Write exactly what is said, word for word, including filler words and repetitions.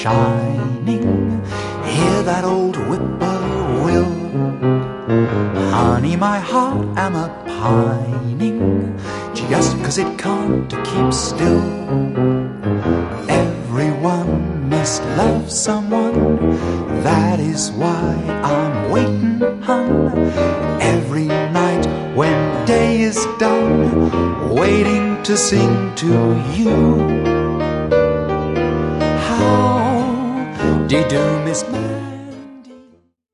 shining. Hear that old whippoorwill. Honey, my heart am a pining just 'cause it can't keep still. Everyone must love someone, that is why I'm waiting, hun. Every night when day is done, waiting to sing to you. How do you do, Miss Man?